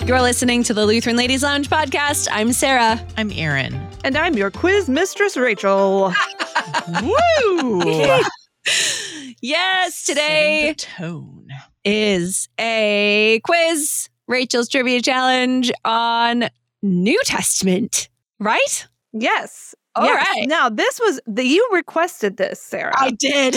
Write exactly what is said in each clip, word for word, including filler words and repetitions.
You're listening to the Lutheran Ladies Lounge podcast. I'm Sarah. I'm Erin. And I'm your quiz mistress, Rachel. Woo! Yes, today tone. is a quiz, Rachel's Trivia Challenge on New Testament, right? Yes. All yes. right. Now, this was, the, you requested this, Sarah. I did.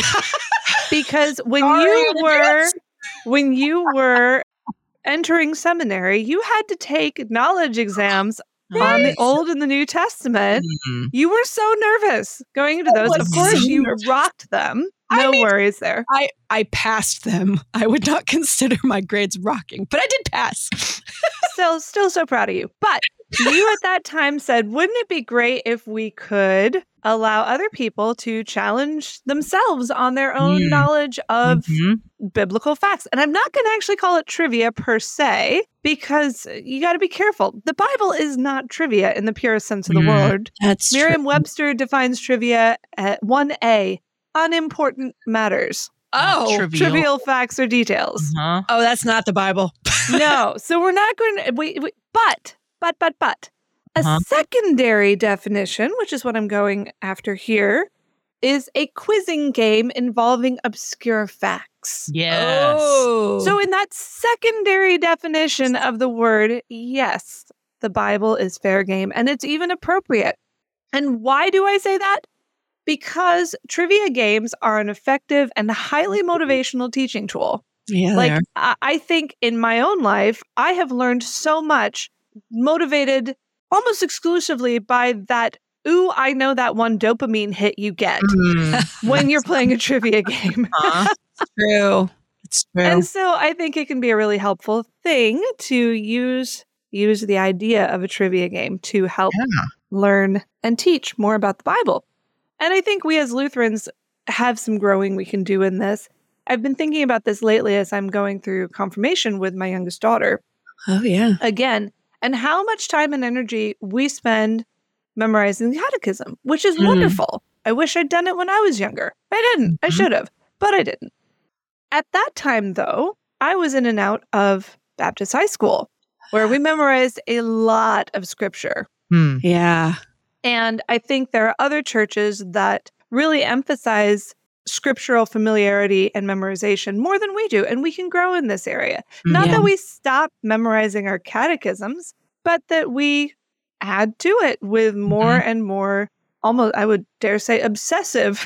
because when Sorry, you I were, when you were entering seminary, you had to take knowledge exams Right. on the Old and the New Testament. Mm-hmm. You were so nervous going into those. was Of course, so you nervous. rocked them. I No mean- worries there. I, I passed them. I would not consider my grades rocking, but I did pass. Still, still so proud of you. But you at that time said, wouldn't it be great if we could allow other people to challenge themselves on their own Mm. knowledge of Mm-hmm. biblical facts? And I'm not going to actually call it trivia per se, because you got to be careful. The Bible is not trivia in the purest sense of the Mm. word. That's Merriam-Webster defines trivia at one A, unimportant matters. Oh, Trivial. Trivial facts or details. Uh-huh. oh, that's not the Bible. No, so we're not going to, we, we, but, but, but, but, a Uh-huh. secondary definition, which is what I'm going after here, is a quizzing game involving obscure facts. Yes. Oh. So, in that secondary definition of the word, yes, the Bible is fair game and it's even appropriate. And why do I say that? Because trivia games are an effective and highly motivational teaching tool. yeah, Like, there. I I think in my own life, I have learned so much motivated almost exclusively by that, ooh, I know that one dopamine hit you get Mm. when you're playing a trivia game. Uh-huh. True. It's true. And so I think it can be a really helpful thing to use use the idea of a trivia game to help Yeah. learn and teach more about the Bible. And I think we as Lutherans have some growing we can do in this. I've been thinking about this lately as I'm going through confirmation with my youngest daughter oh, yeah. again, and how much time and energy we spend memorizing the catechism, which is Mm. wonderful. I wish I'd done it when I was younger. I didn't. I Mhm. should have, but I didn't. At that time, though, I was in and out of Baptist high school, where we memorized a lot of scripture. Hmm. Yeah. And I think there are other churches that really emphasize scriptural familiarity and memorization more than we do. And we can grow in this area. Not Yeah. that we stop memorizing our catechisms, but that we add to it with more Mhm. and more, almost, I would dare say, obsessive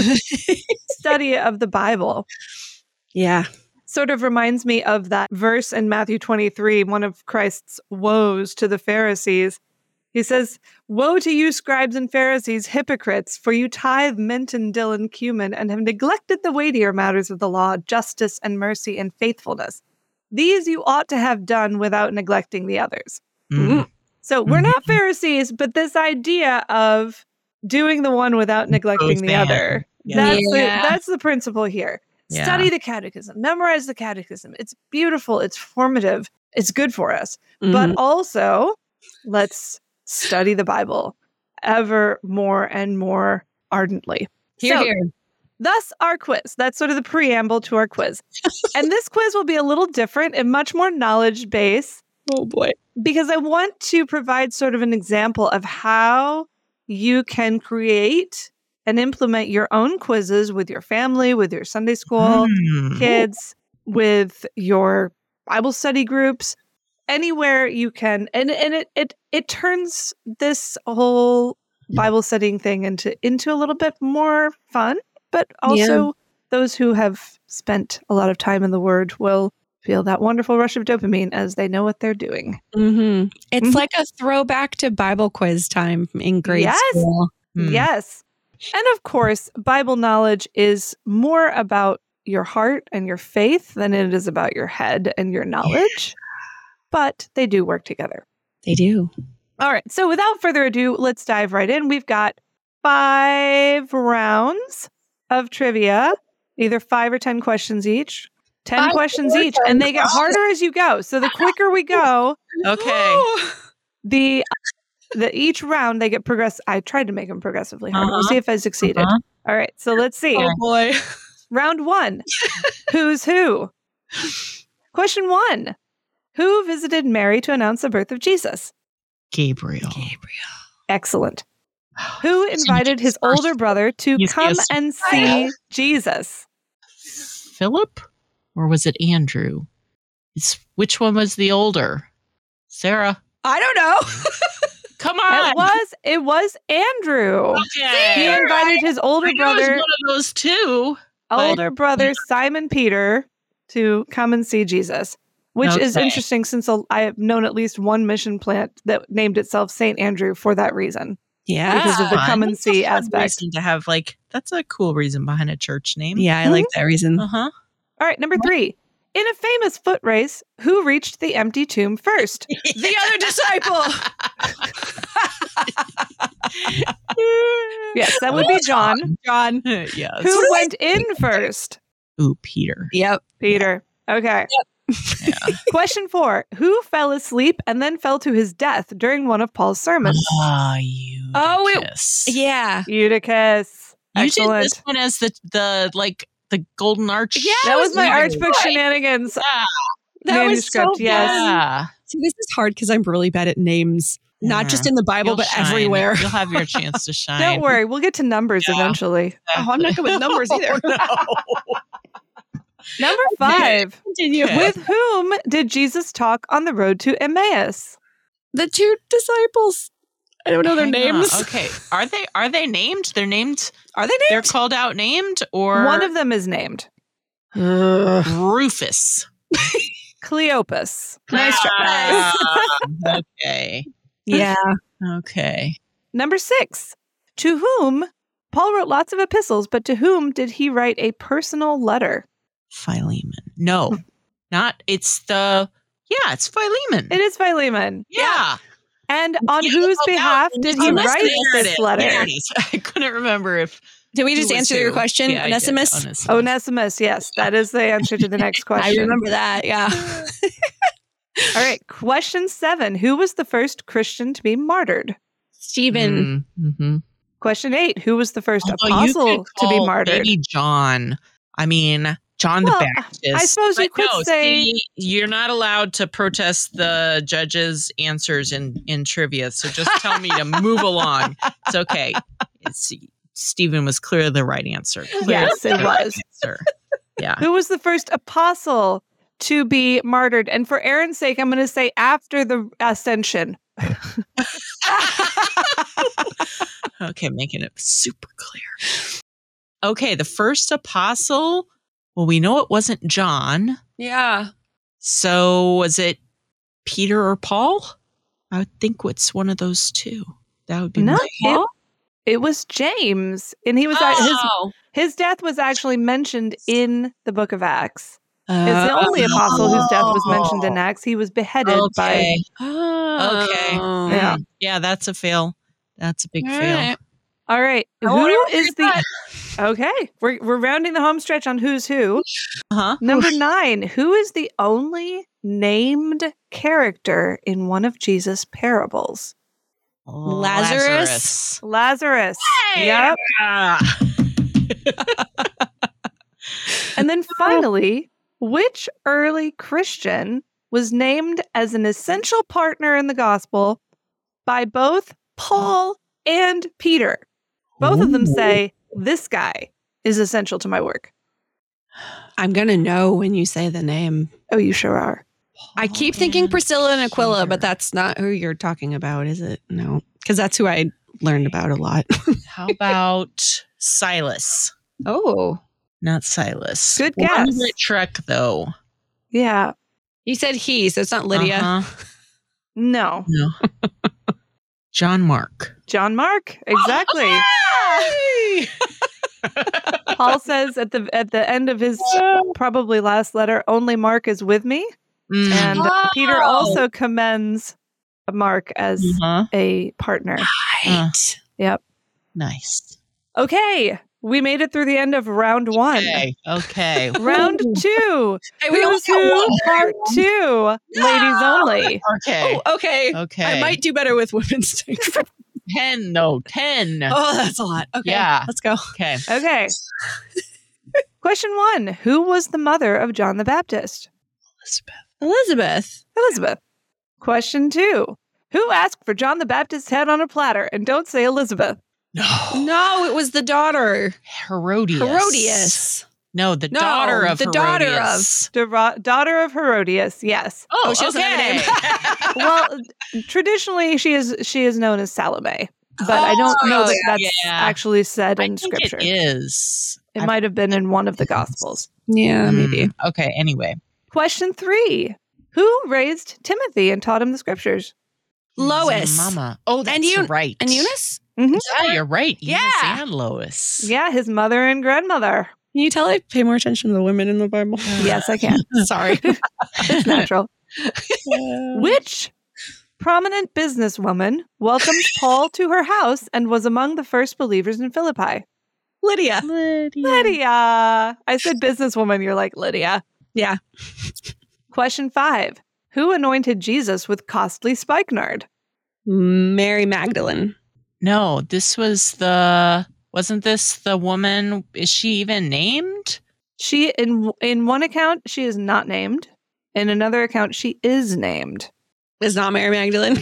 study of the Bible. yeah. Sort of reminds me of that verse in Matthew twenty-three, one of Christ's woes to the Pharisees. He says, "Woe to you, scribes and Pharisees, hypocrites, for you tithe mint and dill and cumin and have neglected the weightier matters of the law, justice and mercy and faithfulness. These you ought to have done without neglecting the others." Mm. So we're not Mhm. Pharisees, but this idea of doing the one without neglecting the Both other, and. Yeah. that's, Yeah. the, that's the principle here. Yeah. Study the catechism, memorize the catechism. It's beautiful, it's formative, it's good for us. But Mhm. also, let's study the Bible ever more and more ardently. Here, So, here. thus our quiz. That's sort of the preamble to our quiz. And this quiz will be a little different and much more knowledge based, Oh, boy. because I want to provide sort of an example of how you can create and implement your own quizzes with your family, with your Sunday school Mm. kids, with your Bible study groups, anywhere you can. And and it it it turns this whole Bible studying thing into into a little bit more fun, but also those who have spent a lot of time in the Word will feel that wonderful rush of dopamine as they know what they're doing. Mm-hmm. It's Mhm. like a throwback to Bible quiz time in grade Yes. school. Mm. Yes. And of course, Bible knowledge is more about your heart and your faith than it is about your head and your knowledge. But they do work together. They do. All right. So without further ado, let's dive right in. We've got five rounds of trivia, either five or ten questions each. Ten Five questions or each, ten and they get harder as you go. So the quicker we go, Okay. the the each round they get progress. I tried to make them progressively harder. We'll Uh-huh. see if I succeeded. Uh-huh. All right. So let's see. Oh, boy. Round one. Who's who? Question one. Who visited Mary to announce the birth of Jesus? Gabriel. Gabriel. Excellent. Who invited his older brother to Easiest. come and see Jesus? Philip? Or was it Andrew? It's, which one was the older? Sarah. I don't know. Come on. It was it was Andrew. Okay. He invited his older I know it was brother, one of those two. but- older brother Simon Peter, to come and see Jesus, which is Okay. interesting since I have known at least one mission plant that named itself Saint Andrew for that reason. Yeah. Because of the Fun. come and That's a see fun aspect. reason to have like that's a cool reason behind a church name. Yeah, I like that reason. Uh huh. All right, number three. In a famous foot race, who reached the empty tomb first? The other disciple. Yes, that would be John. John. yes. Who went in first? Ooh, Peter. Yep. Peter. Okay. Yeah. Question four. Who fell asleep and then fell to his death during one of Paul's sermons? Ah, you. Oh, it- Yeah. Eutychus. You did Excellent. this one as the the like the golden arch. Yeah, That was my Right. Archbook Shenanigans Yeah. That was so manuscript. Yes. Yeah. See, this is hard because I'm really bad at names, not just in the Bible, You'll but shine. everywhere. You'll have your chance to shine. Don't worry, we'll get to numbers Yeah. eventually. Oh, I'm not good with numbers either. No. Number five. Continue. Okay. With whom did Jesus talk on the road to Emmaus? The two disciples. I don't know their Hang on. names. Okay. Are they are they named? They're named. Are they They're named? called out named or One of them is named Ugh. Rufus. Cleopas. Nice try. Ah, okay. Yeah. Okay. Number six. To whom Paul wrote lots of epistles, but to whom did he write a personal letter? Philemon. No, not. It's the. Yeah, it's Philemon. It is Philemon. yeah. And on Yeah, whose oh, behalf that- did he oh, that's write the this narrative. letter? There it is. I couldn't remember if. Did we who just was answer who. your question, Yeah, I did. Onesimus? Onesimus. Onesimus, yes, that is the answer to the next I question. remember that. Yeah. All right, question seven. Who was the first Christian to be martyred? Stephen. Mm-hmm. Question eight. Who was the first Although you apostle could to be call martyred? Maybe John. I mean, John Well, the Baptist. I suppose you But could no, say- see, you're not allowed to protest the judge's answers in, in trivia. So just tell me to move along. It's okay. It's, Stephen was clearly the right answer. Clearly Yes, it the right was. answer. Yeah. Who was the first apostle to be martyred? And for Aaron's sake, I'm going to say after the ascension. Okay, making it super clear. Okay, the first apostle. Well, we know it wasn't John. Yeah. So was it Peter or Paul? I would think it's one of those two. That would be No, my it, it was James. And he was his Oh. his death was actually mentioned in the book of Acts. It's the only apostle whose death was mentioned in Acts. He was beheaded by Okay. Oh. Okay. Yeah. Yeah, that's a fail. That's a big All fail. right. All right. I won't Who ever is forget the Okay. We're we're rounding the home stretch on who's who. Uh-huh. Number nine. Who is the only named character in one of Jesus' parables? Lazarus? Lazarus. Yep. Ah. And then finally, which early Christian was named as an essential partner in the gospel by both Paul and Peter? Both of them say, this guy is essential to my work. I'm going to know when you say the name. Oh, you sure are. I keep thinking Priscilla and Aquila, but that's not who you're talking about, is it? No, because that's who I learned about a lot. How about Silas? Oh, Not Silas. Good One guess. Brit Trek, though. Yeah. you said he, so it's not Lydia. Uh-huh. No. No. John Mark. John Mark. Exactly. Paul says at the at the end of his probably last letter, only Mark is with me. Mm. And Oh. Peter also commends Mark as Uh-huh. a partner. Right. Yep. Nice. Okay. We made it through the end of round one. Okay. Okay. Round two. Hey, we only Who's got Who one. Part Two. Ladies only. Okay. Oh, okay. Okay. I might do better with women's things. ten. No, ten. Oh, that's a lot. Okay. Yeah. Let's go. Okay. Okay. Question one. Who was the mother of John the Baptist? Elizabeth. Elizabeth. Elizabeth. Question two. Who asked for John the Baptist's head on a platter? And don't say Elizabeth. No. No, it was the daughter. Herodias. Herodias. No, the No, daughter of the daughter Herodias. Dera- daughter of Herodias. Yes. Oh, Oh, she doesn't okay. have a Well, traditionally she is she is known as Salome, but I don't know Oh, that that's yeah. actually said I in think scripture. it is. It I- might have been in one of the Gospels. Yeah, Hmm, maybe. Okay, anyway. Question three. Who raised Timothy and taught him the scriptures? Lois. Mama. Oh, that's And Eu- right. And Eunice? Yeah, you're right. Yeah. Eunice and Lois. Yeah, his mother and grandmother. Can you tell I pay more attention to the women in the Bible? Yes, I can. Sorry. It's natural. Which prominent businesswoman welcomed Paul to her house and was among the first believers in Philippi? Lydia. Lydia. I said businesswoman. You're like, Lydia. Yeah. Question five. Who anointed Jesus with costly spikenard? Mary Magdalene. No, this was the. Wasn't this the woman? Is she even named? She in in one account she is not named. In another account she is named. Is not Mary Magdalene.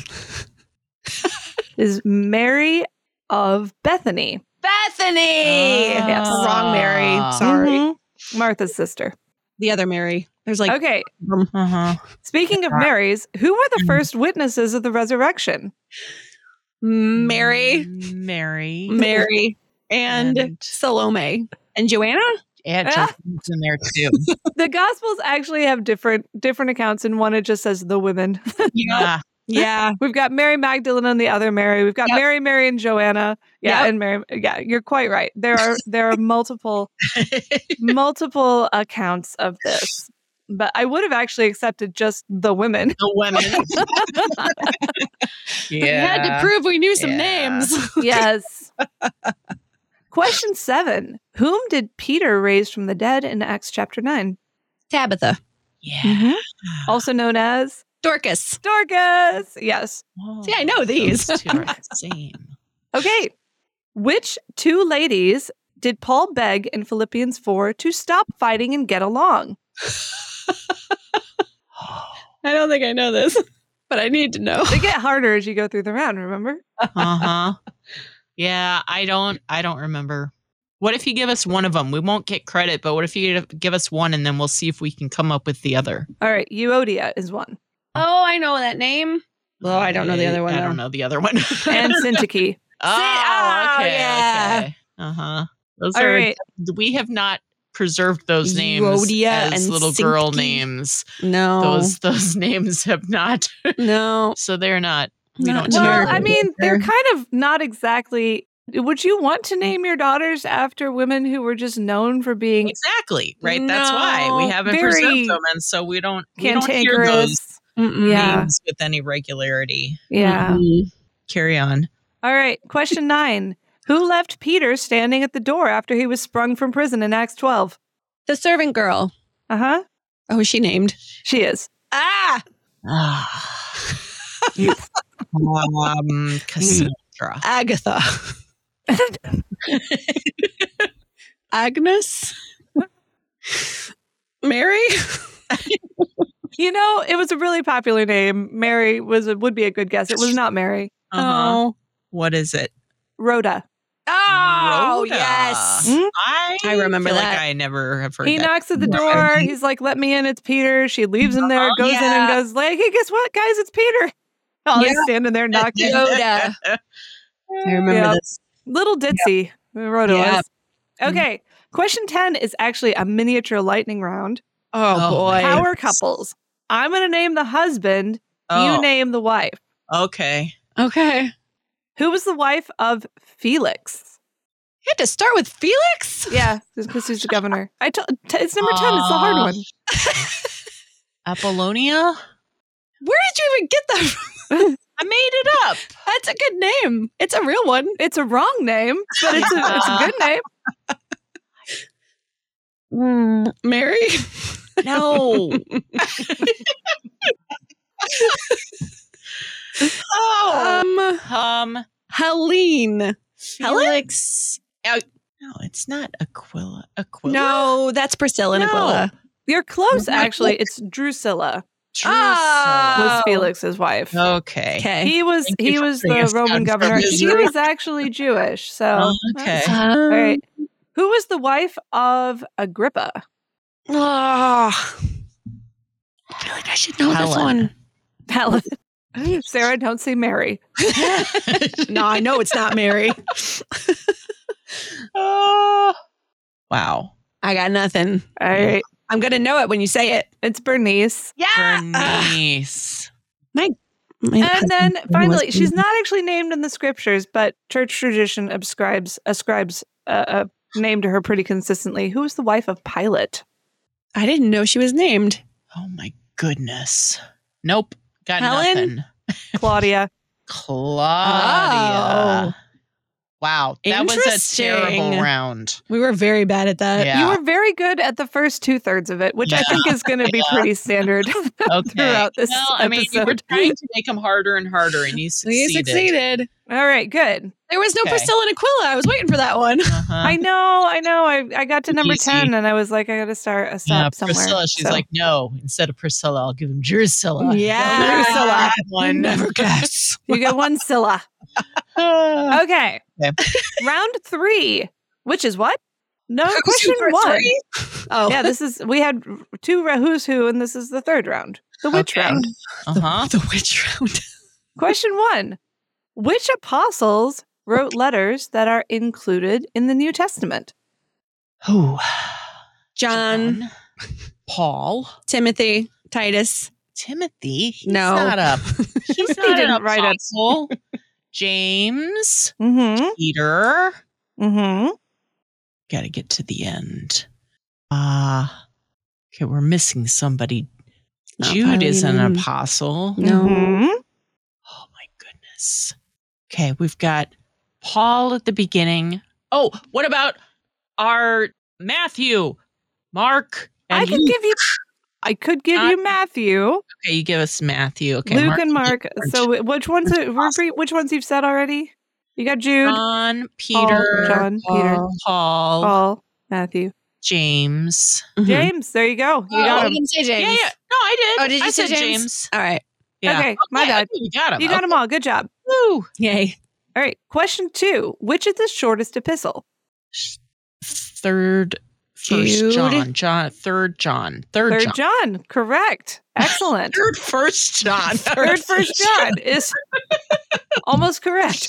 Is Mary of Bethany. Bethany. Ah. Yes. Wrong Mary. Sorry. Mhm. Martha's sister. The other Mary. There's like Okay. Uh huh. Speaking of Marys, who were the first witnesses of the resurrection? Mary, Mary. Mary, and, And- Salome. And Joanna? Yeah, Ah. Joseph's in there too. The Gospels actually have different different accounts, and one it just says the women. Yeah. Yeah. We've got Mary Magdalene and the other Mary. We've got Yep. Mary, Mary, and Joanna. Yeah, Yep. and Mary. Yeah, you're quite right. There are there are multiple multiple accounts of this, but I would have actually accepted just the women. The women. We had to yeah. prove we knew some Yeah. names. Yes. Question seven: Whom did Peter raise from the dead in Acts chapter nine? Tabitha. Yeah. Also known as Dorcas. Dorcas. Yes. Oh, See, I know these. those two are the same. Okay. Which two ladies did Paul beg in Philippians four to stop fighting and get along? I don't think I know this, but I need to know. They get harder as you go through the round, remember? Uh huh. Yeah, I don't. I don't remember. What if you give us one of them? We won't get credit, but what if you give us one and then we'll see if we can come up with the other? All right. Euodia is one. Oh, I know that name. Well, I don't know the other one. I though. don't know the other one. And Syntyche. oh, oh, okay. yeah. Okay. Uh huh. Those All are. right. We have not preserved those names Euodia as and little girl Syntyche. names. No. Those those names have not. No. So they're not. We Not don't. Well, know. I mean, they're kind of not exactly. Would you want to name your daughters after women who were just known for being Exactly. Right. That's why we No, haven't very preserved them, and so we don't. We don't hear those cantankerous? Mm-mm. Yeah. names with any regularity. Yeah. Mm-mm. Carry on. All right. Question nine. Who left Peter standing at the door after he was sprung from prison in Acts twelve? The servant girl. Uh huh. Oh, is she named? She is. Ah, Ah. um, Cassandra. Agatha. Agnes. Mary. You know, it was a really popular name. Mary was a, would be a good guess. It was not Mary. Uh-huh. Oh. What is it? Rhoda. Oh, Rhoda. yes. Mm. I, I remember feel that. Like I never have heard He that. knocks at the before. door. He's like, "Let me in. It's Peter." She leaves him there, Uh-huh. goes in and Yeah. goes like, "Hey, guess what, guys? It's Peter." Oh, he's Yeah. standing there knocking. Yoda. I remember Yeah. this. Little ditzy. Rhoda Yeah. was. Okay. Question ten is actually a miniature lightning round. Oh, Oh, boy. Power couples. I'm going to name the husband. Oh, You name the wife. okay. Okay. Who was the wife of Felix? You had to start with Felix? Yeah, because he's the governor. I told t- it's number ten. It's the hard Uh, one. Apollonia? Where did you even get that from? I made it up. That's a good name. It's a real one. It's a wrong name, but it's a, it's a good name. Mary? No. oh. Um, Um, Helene. Felix. Oh, no, it's not Aquila. Aquila? No, that's Priscilla and No. Aquila. You're close, Mhm. actually. It's Drusilla. Ah. was Oh. Felix's wife. Okay. Okay. He was Thank you he for was putting the us down Roman for governor. She misery. was actually Jewish. So Okay. that's- all right. Who was the wife of Agrippa? Oh. I feel like I should know this Helen. one. Helen. Sarah, don't say Mary. No, I know it's not Mary. Oh. Wow. I got nothing. All right. I'm going to know it when you say it. It's Bernice. Bernice. My And then husband finally, was- she's not actually named in the scriptures, but church tradition ascribes ascribes a, a name to her pretty consistently. Who was the wife of Pilate? I didn't know she was named. Oh my goodness. Nope. Got Helen? nothing. Claudia. Claudia. Oh. Wow. That was a Interesting. terrible round. We were very bad at that. Yeah. You were very good at the first two thirds of it, which I Yeah. think is going to be Yeah. pretty standard Okay. throughout this well, I mean, you were episode. trying to make them harder and harder, and you We succeeded. succeeded. All right, good. There was no Okay. Priscilla and Aquila. I was waiting for that one. Uh-huh. I know, I know. I I got to number Easy. ten, and I was like, I got to start a Yeah, stop somewhere. Priscilla. She's So- like, no. Instead of Priscilla, I'll give him Drusilla. Yeah. Drusilla. That You one. never guess. you get one Scylla. Okay. Okay. Round three, which is what? No, Who's question who for one. three? Oh, Yeah, this is, we had two ra- who's who, and this is the third round, the witch Okay. round. Uh-huh. the witch round. Question one. Which apostles wrote letters that are included in the New Testament? Who? John, John. Paul. Timothy, Titus. Timothy. He's No. not a. He's Timothy not didn't an write it. apostle. James. Mm-hmm. Peter. Mm-hmm. Got to get to the end. Uh okay, we're missing somebody. Not Jude is an Philemon. apostle. No. Mhm. Oh my goodness. Okay, we've got Paul at the beginning. Oh, what about our Matthew, Mark, and I could Luke? give you, I could give Not- you Matthew, Okay, you give us Matthew. Okay, Luke, Mark, and Mark. George, So which ones? Repeat which ones you've said already? You got Jude, John, Peter, John, Peter, Paul, Paul, Matthew, James. Mhm. James. There you go. You Oh, got I him. didn't say James. Yeah, yeah. No, I did. Oh, did you I say said James? James. All right. Yeah. Okay, my Okay, bad. You got him. You got them all. Good job. Woo. Yay. All right. Question two. Which is the shortest epistle? Third, first Jude. John, John, third John, third, Third John, John. Correct. Excellent. third, first John, Third First John is almost correct.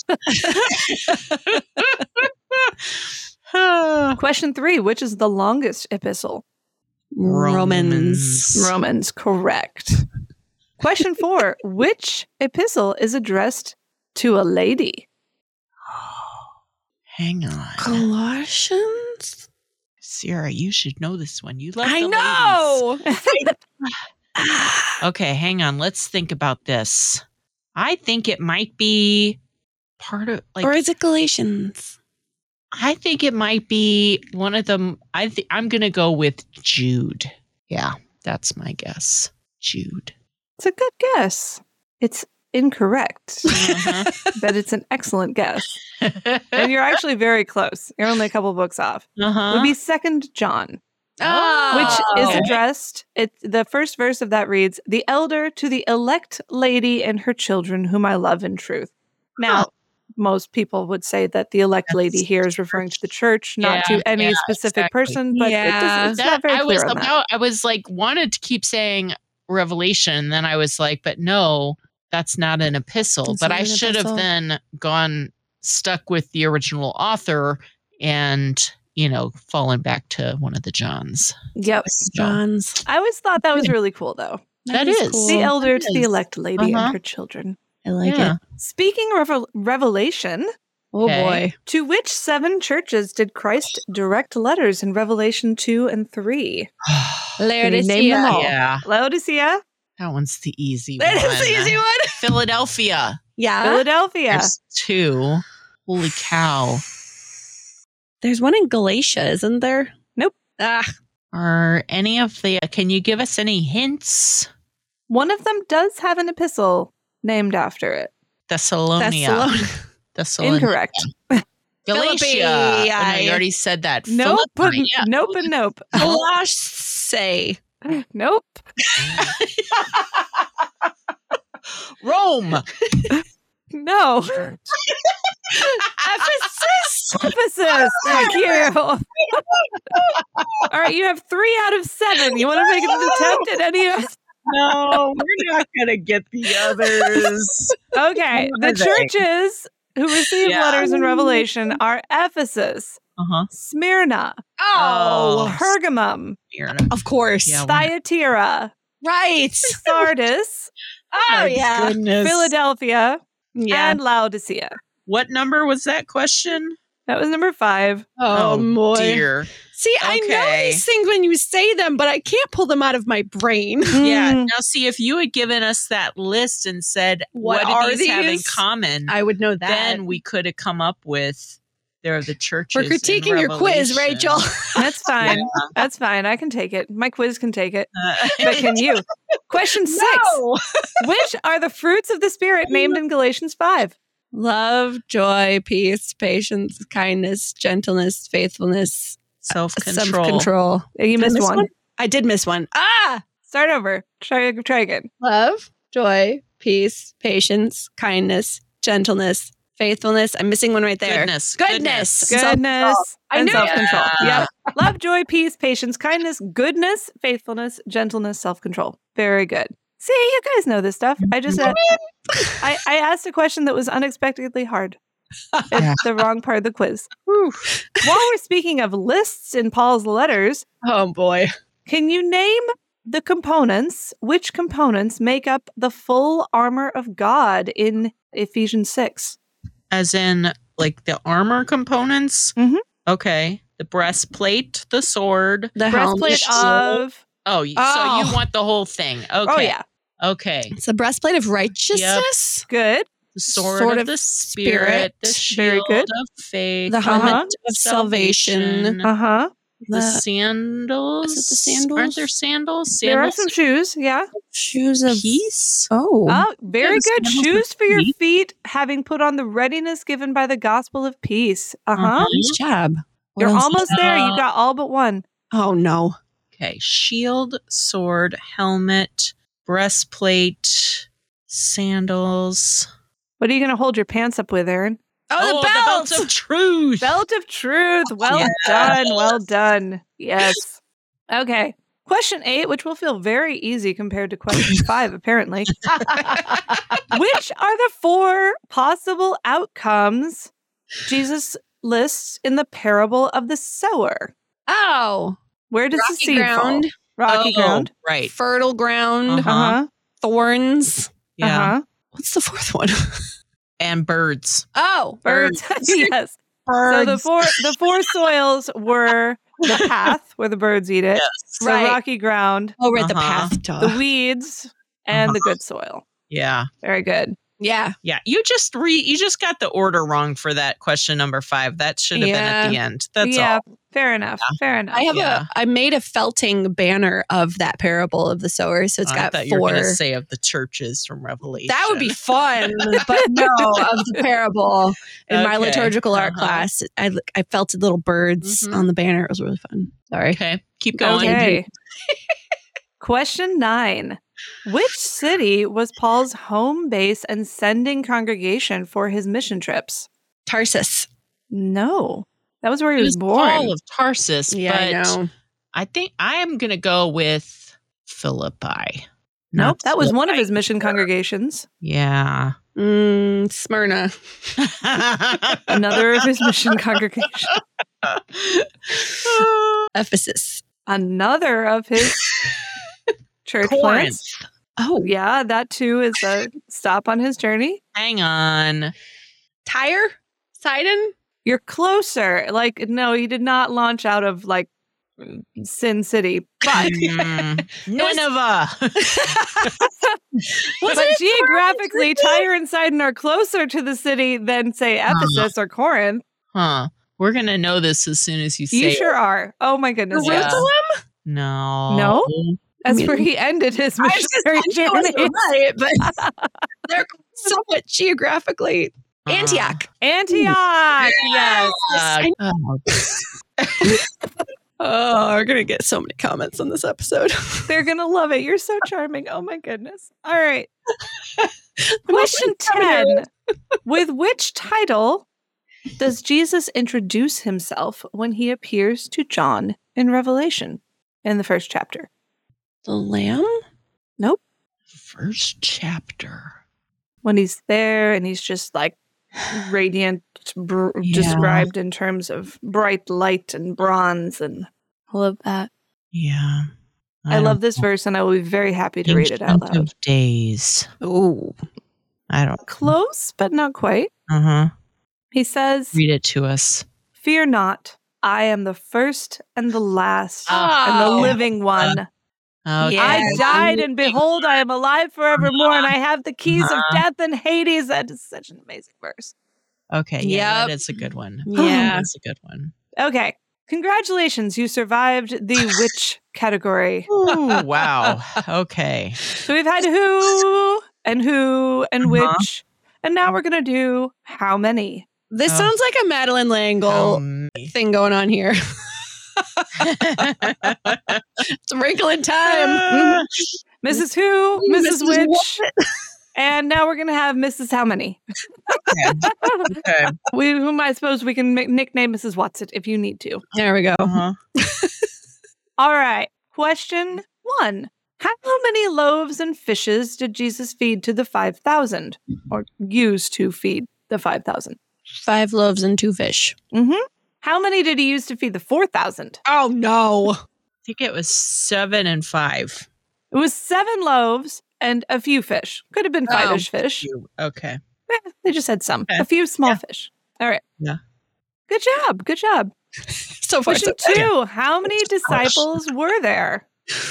Question three. Which is the longest epistle? Romans. Romans. Correct. Question four. Which epistle is addressed to a lady? Hang on, Colossians? Sarah, you should know this one. You love I the know. ladies. Okay, hang on. Let's think about this. I think it might be part of like. or is it Galatians? I think it might be one of them. I think I'm gonna go with Jude. Yeah, that's my guess. Jude. It's a good guess. It's incorrect, Uh-huh. but it's an excellent guess. And you're actually very close. You're only a couple books off. It uh-huh. would be Second John, Oh. which is Okay. addressed. It the first verse of that reads, "The elder to the elect lady and her children, whom I love in truth." Now, Huh. most people would say that the elect That's lady here is referring to the church, not Yeah, to any yeah, specific exactly. person. But it Yeah. doesn't, it's That- not very I clear was on that. about. I was like wanted to keep saying Revelation, and then I was like, but no, that's not an epistle. It's but not I an should have epistle. then gone stuck with the original author, and you know, fallen back to one of the Johns. Yep. John's. I always thought that was really cool, though. That is. The elder to the is. elect lady Uh-huh. and her children. I like Yeah. it. Speaking of revel- Revelation, Oh Okay. boy. to which seven churches did Christ direct letters in Revelation two and three? Can you name them all? Yeah, Laodicea, that one's the easy That one. is the easy one. Philadelphia. Yeah. Philadelphia. There's two. Holy cow. There's one in Galatia, isn't there? Nope. Ah. Are any of the, can you give us any hints? One of them does have an epistle named after it. Thessalonia. Thessalonica. Thessalonica. Incorrect. Galatia. Philippi. Oh, no, I- you already said that. Nope. Philippi, yeah. Nope and nope. Colossae. Nope. Rome. No. Ephesus. Ephesus. Thank you. All right, you have three out of seven. You want to make an attempt at any of No, we're not gonna get the others. Okay. What The are they? churches who receive Yeah. letters in Revelation are Ephesus, Uh-huh. Smyrna, Oh. Pergamum, Of course. Yeah. Thyatira, Right. Sardis, Oh, My yeah. goodness. Philadelphia, Yeah. and Laodicea. What number was that question? That was number five. Oh, boy. dear. See, I know Okay. these things when you say them, but I can't pull them out of my brain. Yeah. Mm. Now, see, if you had given us that list and said, What what, are do these, have in these? common? I would know that. Then we could have come up with, there are the churches. We're critiquing your quiz, Revelation. Rachel. That's fine. Yeah. That's fine. I can take it. My quiz can take it. Uh, But can you? Question six. No. Which are the fruits of the Spirit named in Galatians five? Love, joy, peace, patience, kindness, gentleness, faithfulness, Self-control. self-control. You Did I missed miss one. I did miss one. Ah! Start over. Try, try again. Love, joy, peace, patience, kindness, gentleness, faithfulness. I'm missing one right there. Goodness. Goodness. Goodness I and knew it. self-control. Yeah. Yep. Love, joy, peace, patience, kindness, goodness, faithfulness, gentleness, self-control. Very good. See, you guys know this stuff. I just uh, I, I asked a question that was unexpectedly hard. It's the wrong part of the quiz. Whew. While we're speaking of lists in Paul's letters, Oh, boy. can you name the components? Which components make up the full armor of God in Ephesians six? As in, like, the armor components? Mhm. Okay. The breastplate, the sword. The helmet. Breastplate of... Oh, y- Oh. so you want the whole thing. Okay. Oh, yeah. Okay. It's a breastplate of righteousness. Good. The sword, Sword of, of the spirit, the Very shield good. of faith, The helmet Uh-huh. of salvation. Uh-huh. the The sandals. is it the sandals? Aren't there sandals? There are Sandals some shoes, yeah. shoes of peace. Oh. Oh, very Yeah, the good. sandals Shoes of for your peace. feet, having put on the readiness given by the gospel of peace. Uh-huh. Uh-huh. Nice job. What You're else? almost there. You got all but one. Oh, no. Okay. Shield, sword, helmet, breastplate, sandals. What are you going to hold your pants up with, Aaron? Oh, the belt. of truth. Belt of truth. Well Yes. done. Well done. Yes. Okay. Question eight, which will feel very easy compared to question five, apparently. Which are the four possible outcomes Jesus lists in the parable of the sower? Oh. Where does the Rocky seed ground. fall? Rocky Oh, ground. Right. Fertile ground. Uh-huh. Uh-huh. Thorns. Yeah. Uh-huh. What's the fourth one? And birds. Oh. Birds. yes. So the four the four soils were the path where the birds eat it, the Right. rocky ground, Oh, we're at the Uh-huh. path. Duh. the weeds, and the good soil. Yeah. Very good. Yeah. Yeah. You just re you just got the order wrong for that question number five. That should have been at the end. That's yeah, all. fair enough. Fair enough. I have Yeah. a I made a felting banner of that parable of the sower. So it's I got thought you were four. going to say of the churches from Revelation. That would be fun, but no, of the parable in my Okay. liturgical art Uh-huh. class. I I felted little birds Mhm. on the banner. It was really fun. Sorry. Okay. Keep going. Okay. Question nine. Which city was Paul's home base and sending congregation for his mission trips? Tarsus. No. That was where he It was was born. Paul of Tarsus, Yeah, but I know. I think I am going to go with Philippi. Nope. Not That was one of Philippi. his mission congregations. Yeah. Mm, Smyrna. Another of his mission congregations. Ephesus. Another of his church Corinth. plants. Oh, Yeah, that too is a stop on his journey. Hang on. Tyre? Sidon? You're closer. Like, no, he did not launch out of like Sin City, but Hmm. Nineveh. but geographically, Tyre and Sidon are closer to the city than say Ephesus or Corinth. Huh. We're going to know this as soon as you say You it. sure are. Oh my goodness. Yeah. Yes. Jerusalem? No. No? That's I mean- where he ended his I was just missionary I know it's journey. right, but they're somewhat geographically. Uh, Antioch. Antioch. Yes. uh, I oh. Oh, we're gonna get so many comments on this episode. They're going to love it. You're so charming. Oh my goodness. All right. Question ten. With which title does Jesus introduce himself when he appears to John in Revelation in the first chapter? The Lamb? Nope. First chapter. When he's there and he's just like radiant, br- Yeah. described in terms of bright light and bronze, and I love that. Yeah. I, love don't this know. verse, and I will be very happy to read it out Ancient loud. of Days. Oh. I don't. Close, but not quite. Uh huh. He says, Read it to us. "Fear not, I am the first and the last and the Oh. living one. Okay. Yeah. I died, and behold, I am alive forevermore, and I have the keys of Uh-huh. death and Hades." That is such an amazing verse. Okay. Yeah, Yep. that is a good one. Yeah. That's a good one. Okay. Congratulations, you survived the witch category. Ooh, wow. Okay. So we've had who and who and Uh-huh. which, and now we're going to do how many. This Oh. sounds like a Madeline Langle Um, thing going on here. It's a wrinkle in time. Missus Who, Missus Missus Witch, and now we're going to have Missus How Many. okay. We, whom I suppose we can make, nickname Missus Watson if you need to. There we go. Uh-huh. All right. Question one. How many loaves and fishes did Jesus feed to the five thousand, or use to feed the five thousand? Five loaves and two fish. Mm-hmm. How many did he use to feed the four thousand? Oh, no. I think it was seven and five. It was seven loaves and a few fish. Could have been Oh. five-ish fish. You- Okay. Eh, they just had some. Okay. A few small Yeah. fish. All right. Yeah. Good job. Good job. So far, Question so good. two. How many disciples were there?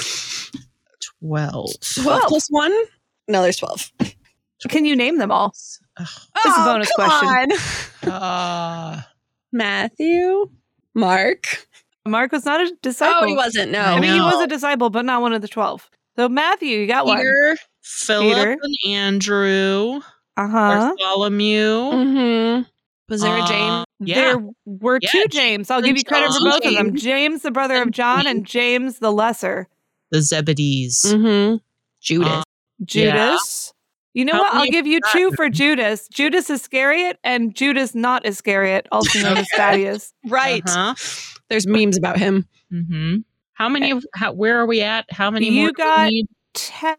Twelve. twelve plus one? No, there's twelve. Can you name them all? Ugh. This is a bonus question. Uh, Matthew, Mark. Mark was not a disciple. Oh, he wasn't. No. I mean, he No. was a disciple, but not one of the twelve. So Matthew, you got one. Peter, Philip, Peter. and Andrew, Uh-huh. Bartholomew. Mm-hmm. Was there a Uh, James? Yeah. There were Yeah, two James. I'll give you credit for John. both of them. James, the brother of John, and James the Lesser. The Zebedees. Mm-hmm. Judas. Uh, Judas. You know How what? I'll many give you have two for Judas. Judas Iscariot and Judas not Iscariot, also known as Thaddeus. right. Uh-huh. There's memes about him. Mm-hmm. How many? of- How, where are we at? How many You more? do we got need? Ten,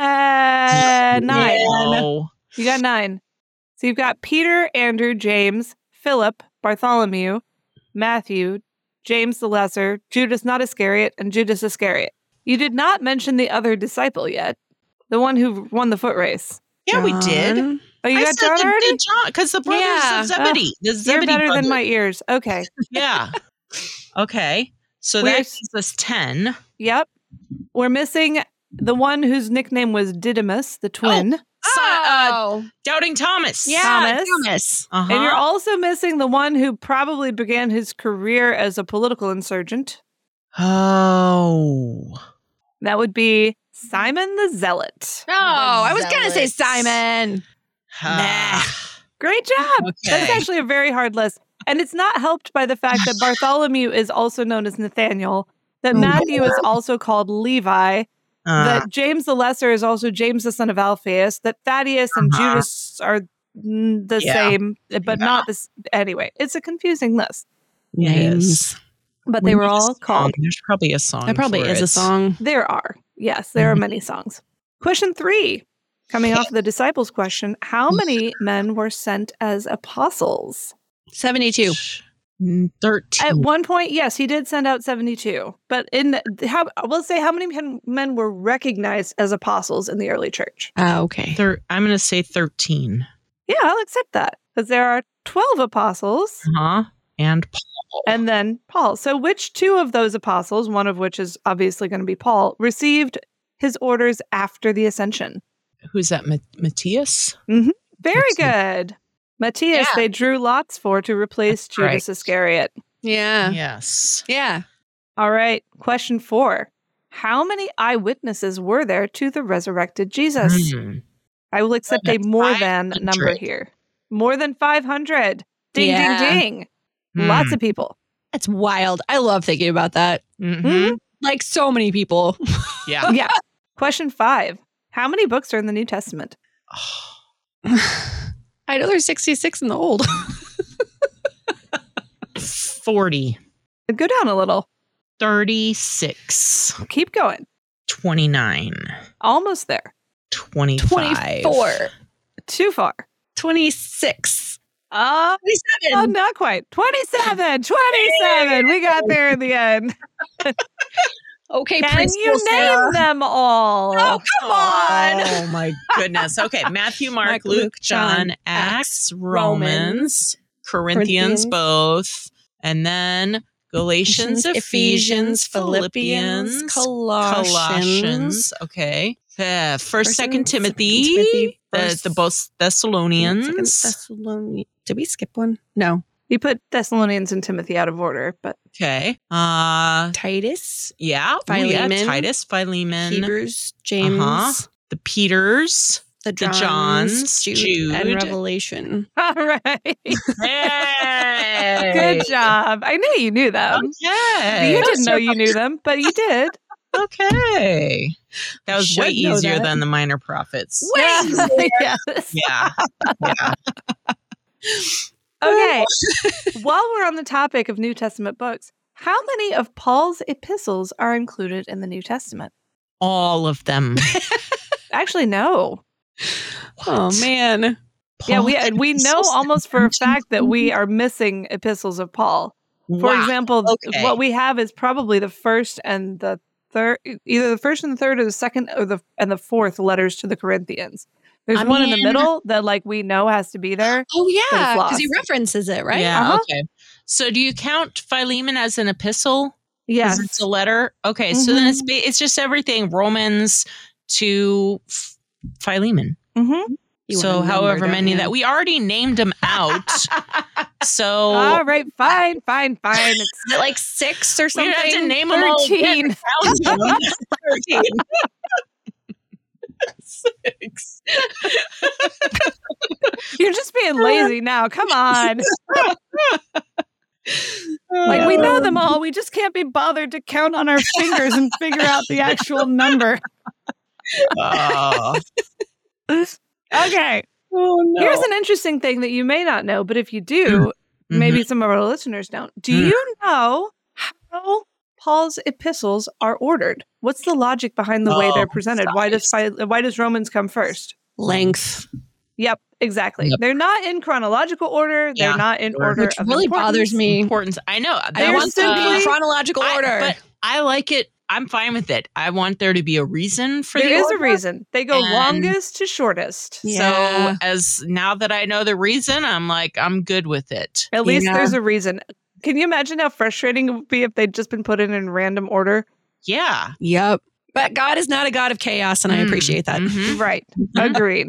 nine. No. You got nine. So you've got Peter, Andrew, James, Philip, Bartholomew, Matthew, James the Lesser, Judas not Iscariot, and Judas Iscariot. You did not mention the other disciple yet, the one who won the foot race. Yeah, we did. John. Oh, you I got said John the- already? the John, because the brothers Yeah. of Zebedee. the You're Zebedee better brothers. than my ears. Okay. Yeah. Okay. So We're that s- gives us ten. Yep. We're missing the one whose nickname was Didymus, the twin. So, uh, Oh. Doubting Thomas. yeah. Thomas. Thomas. Uh-huh. And you're also missing the one who probably began his career as a political insurgent. Oh. That would be Simon the Zealot. Oh, I was going to say Zealots. Simon. Ah. Great job. That's Okay. actually a very hard list. And it's not helped by the fact that Bartholomew is also known as Nathaniel, that Oh, Matthew is also called Levi, Uh, that James the Lesser is also James the son of Alphaeus, that Thaddeus and Uh-huh. Judas are mm, the Yeah. same, but Yeah. not this. Anyway, it's a confusing list, yes. but We they were need a all song. called. There's probably a song. There probably for is a it. song. There are. Yes, there are Mhm. many songs. Question three, coming off of the disciples question, how many men were sent as apostles? seventy-two. Mm, Thirteen. At one point, yes, he did send out seventy-two. But in how we'll say how many men, men were recognized as apostles in the early church? Ah, okay. Thir- I'm going to say thirteen. Yeah, I'll accept that. Because there are twelve apostles Uh-huh. And Paul. and then Paul. So which two of those apostles, one of which is obviously going to be Paul, received his orders after the ascension? Who's that? Ma- Matthias? Very That's good. Matthias, Yeah. they drew lots for to replace That's right. Judas Iscariot. Yeah. Yes. Yeah. All right, question four. How many eyewitnesses were there to the resurrected Jesus? Hmm. I will accept a That's more than five number hundred. here. More than five hundred. Ding, Yeah. ding, ding. Hmm. Lots of people. That's wild. I love thinking about that. Mm-hmm. Like so many people. Yeah. Yeah. Question five. How many books are in the New Testament? I know there's sixty-six in the Old. forty. Go down a little. thirty-six. Keep going. twenty-nine. Almost there. twenty-five. twenty-four. Too far. twenty-six. Uh, twenty-seven. oh, not quite. twenty-seven. twenty-seven. We got there in the end. Okay, Can Prince you name them all? Oh, come on. Oh, my goodness. Okay. Matthew, Mark, Mark, Luke, Luke, John, John, Acts, Acts, Romans, Corinthians, Corinthians. both. And then Galatians, Ephesians, Philippians, Colossians. Colossians. Okay. Uh, first, First second and Timothy, Second Timothy, the, First- the both Thessalonians. Second Thessalonians. Did we skip one? No. You put Thessalonians and Timothy out of order, but Okay. Uh, Titus, yeah. Ooh, yeah. Philemon, Titus, Philemon, Hebrews, James, Uh-huh. the Peters, the the Johns, Johns, Jude, Jude. and Revelation. all right. Hey! Good job. I knew you knew them. Okay. You didn't know you knew them, but you did. Okay. That was Should way know easier that. than the minor prophets. Yes. Yeah. Yeah. Okay. While we're on the topic of New Testament books, how many of Paul's epistles are included in the New Testament? All of them. Actually, no. Oh, man. Yeah, we Paul's we know epistles almost for a mentioned? fact that we are missing epistles of Paul. For Wow. example, Okay. what we have is probably the first and the third, either the first and the third, or the second, or the and the fourth letters to the Corinthians. There's I one in the mean- middle that, like, we know has to be there. Oh, yeah. But it's Because he lost. references it, right? Yeah. Uh-huh. Okay. So do you count Philemon as an epistle? 'Cause Yes. It's a letter. Okay. So then Mhm. it's ba- it's just everything Romans to F- Philemon. Mm-hmm. You so want a number, however don't many you? that we already named them out. So All right, fine, fine, fine. It's Is it like six or we something? don't have to name them all. thirteen. again. Count them. thirteen. Six. You're just being lazy now. Come on. Like, we know them all. We just can't be bothered to count on our fingers and figure out the actual number. Oh. Okay. Oh, no. Here's an interesting thing that you may not know, but if you do, Mhm. maybe some of our listeners don't. Do Mm. you know how Paul's epistles are ordered? What's the logic behind the way Oh, they're presented? Why does nice. Phi- why does Romans come first? Length. Yep, exactly. Yep. They're not in chronological order. They're Yeah, not in sure. order Which of really importance. bothers me. Importance. I know. I They're want them to be in simply- chronological I- order. but I like it. I'm fine with it. I want there to be a reason for There the is a order. reason. They go And- longest to shortest. Yeah. So as now that I know the reason, I'm like, I'm good with it. At least Yeah. there's a reason. Can you imagine how frustrating it would be if they'd just been put in in random order? Yeah. Yep. But God is not a God of chaos, and I Mm, appreciate that. mhm. Right. Agreed.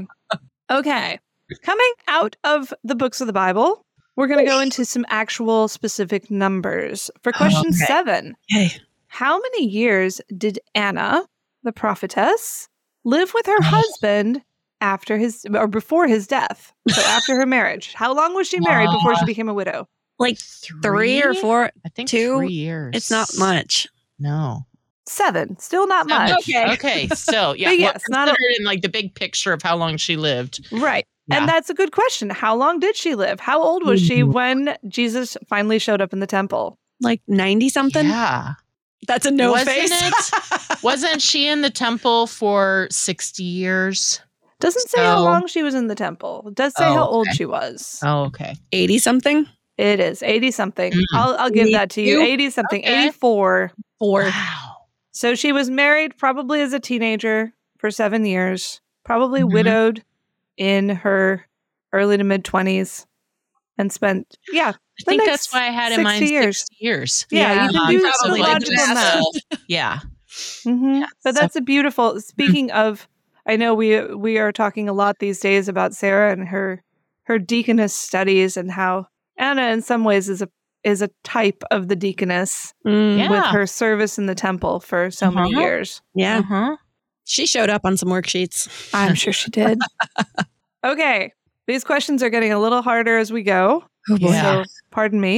Okay. Coming out of the books of the Bible, we're going to go into some actual specific numbers. For question Okay. seven, Hey. how many years did Anna, the prophetess, live with her husband after his or before his death? So after her marriage. How long was she married before she became a widow? Like three or four. I think two? three years. It's not much. No. Seven. Still not much. Okay. Okay. Still, yeah. But well, yes, not a- considered in like the big picture of how long she lived. Right. Yeah. And that's a good question. How long did she live? How old was she Mhm. when Jesus finally showed up in the temple? Like ninety something. Yeah. That's a no Wasn't face. it? Wasn't she in the temple for sixty years? Doesn't say how So- long she was in the temple. It does say Oh, how old okay. she was. Oh, okay. eighty something. It is eighty something. Mm. I'll I'll give that to you. eighty-two? eighty something. Okay. eighty-four. Four. Wow. So she was married probably as a teenager for seven years. Probably Mhm. widowed in her early to mid twenties, and spent yeah. I the think next that's why I had in mind sixty years. sixty years. Yeah, Yeah, you can Um, do the probably logical just, math. uh, Yeah. hmm Yeah, But so- that's a beautiful. Speaking of, I know we we are talking a lot these days about Sarah and her her deaconess studies, and how Anna, in some ways, is a is a type of the deaconess Mm, Yeah. with her service in the temple for so many Uh-huh. years. Yeah. Uh-huh. She showed up on some worksheets. I'm sure she did. Okay, these questions are getting a little harder as we go. Oh boy. Yeah. So, pardon me.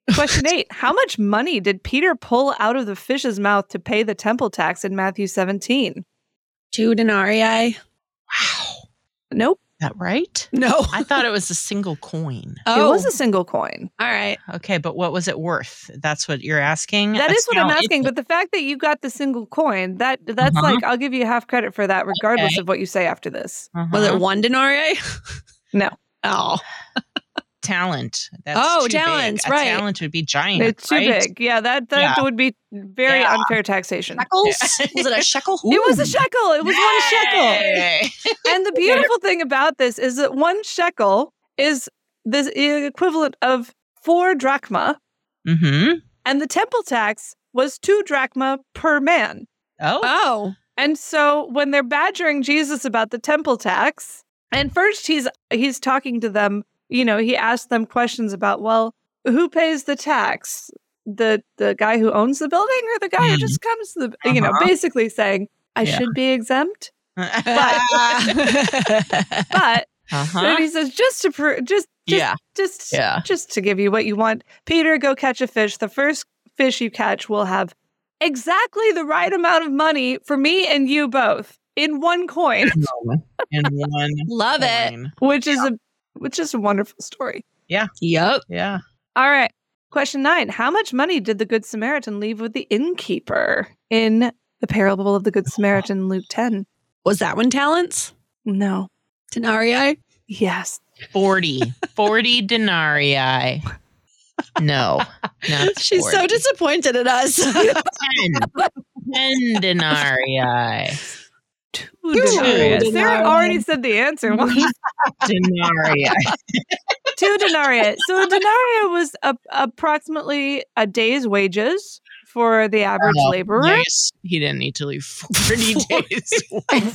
Question eight. How much money did Peter pull out of the fish's mouth to pay the temple tax in Matthew seventeen? Two denarii. Wow. Nope. Is that right? No. I thought it was a single coin. Oh, It was a single coin. all right. Okay, but what was it worth? That's what you're asking? That That's is what I'm now- asking. But the fact that you got the single coin, that that's Uh-huh. like, I'll give you half credit for that, regardless Okay. of what you say after this. Uh-huh. Was it one denarii? No. Oh, talent? That's Oh, too big. talents, A right. talent would be giant. It's too right? big. Yeah, that that Yeah. would be very Yeah. unfair taxation. shekels? Was it a shekel? It was a shekel. It was one shekel. Yay! And the beautiful thing about this is that one shekel is the equivalent of four drachma, Mm-hmm. and the temple tax was two drachma per man. Oh. Oh, And so when they're badgering Jesus about the temple tax, and first he's he's talking to them, you know, he asked them questions about, well, who pays the tax? The the guy who owns the building or the guy who Mhm. just comes to the, you know, Uh-huh. basically saying, I Yeah. should be exempt. uh-huh. But and he says, just to pr- just just Yeah. just Yeah. just to give you what you want, Peter, go catch a fish. The first fish you catch will have exactly the right amount of money for me and you both in one coin, In one love it. coin. which is a which is a wonderful story. Yep. Yeah. All right. Question nine. How much money did the Good Samaritan leave with the innkeeper in the parable of the Good Samaritan, Luke ten? Was that one talents? No. Denarii? Yes. forty. forty denarii. No. Not She's so forty. disappointed in us. ten. ten denarii. Two Two denarii. Sarah denarii. already said the answer. Denarii. Two denarii. So a denarii was a, approximately a day's wages for the average Oh, laborer. Yes. He didn't need to leave forty days.